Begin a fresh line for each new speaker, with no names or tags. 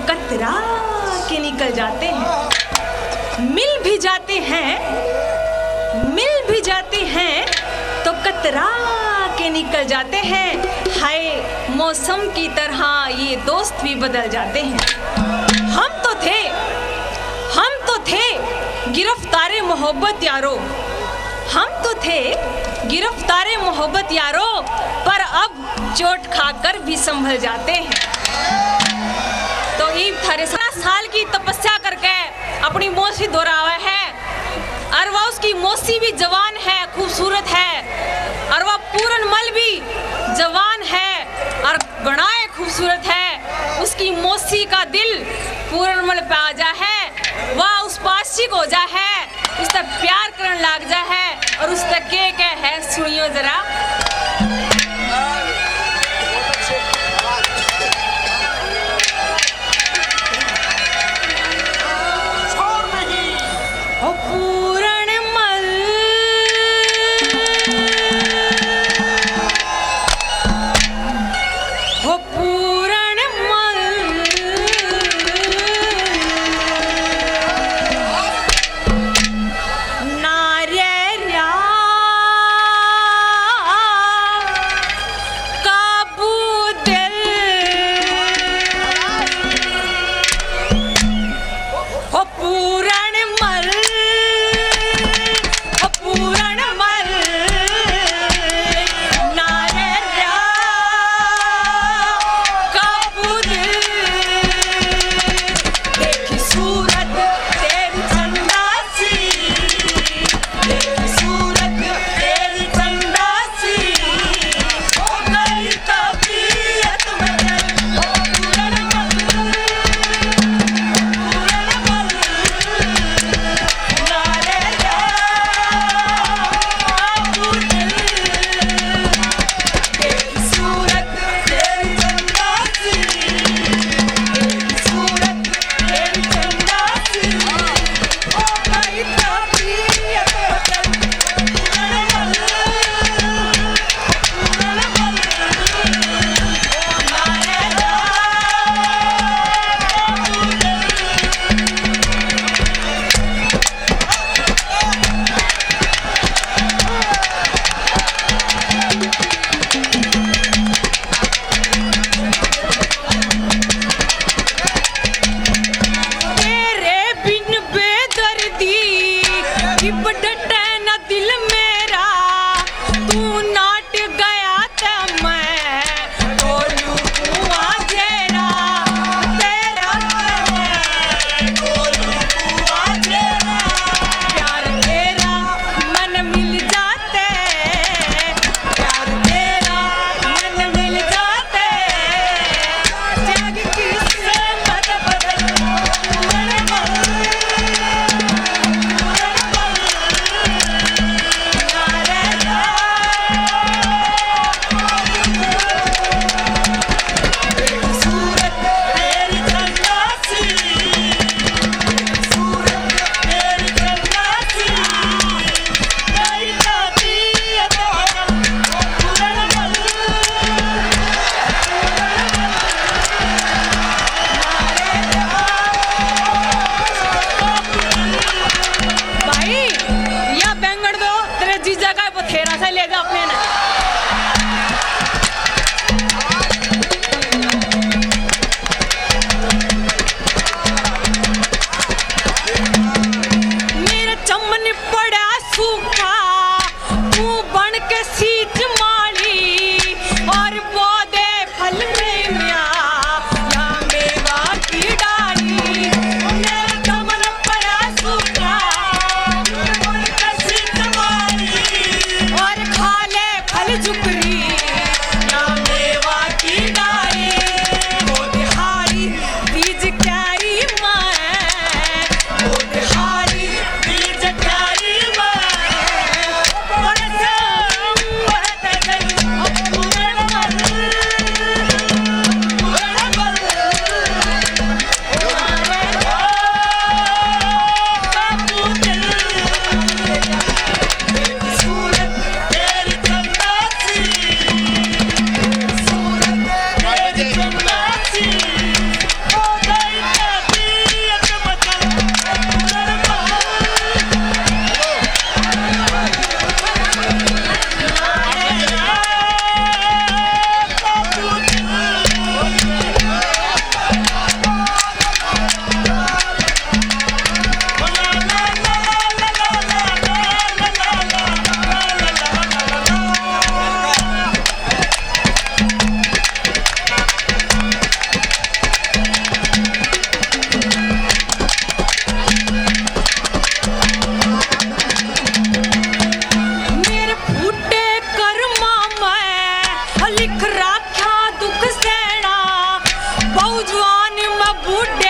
कतरा के निकल जाते हैं। मिल भी जाते हैं तो कतरा के निकल जाते हैं। हाय मौसम की तरह ये दोस्त भी बदल जाते हैं। हम तो थे गिरफ्तारे मोहब्बत यारो, हम तो थे गिरफ्तारे मोहब्बत यारो, पर अब चोट खाकर भी संभल जाते हैं। तो ईब थारे 17 साल की तपस्या करके अपनी मौसी दोहरावे है, और वह उसकी मौसी भी जवान है, खूबसूरत है, और वह पूरनमल भी जवान है और गणाए खूबसूरत है। उसकी मौसी का दिल पूरनमल पे आ जा है, वह उस पाशिक हो जा है, उस तक प्यार करने लग जा है, और उस तक के है सुनियो जरा। बूढ़े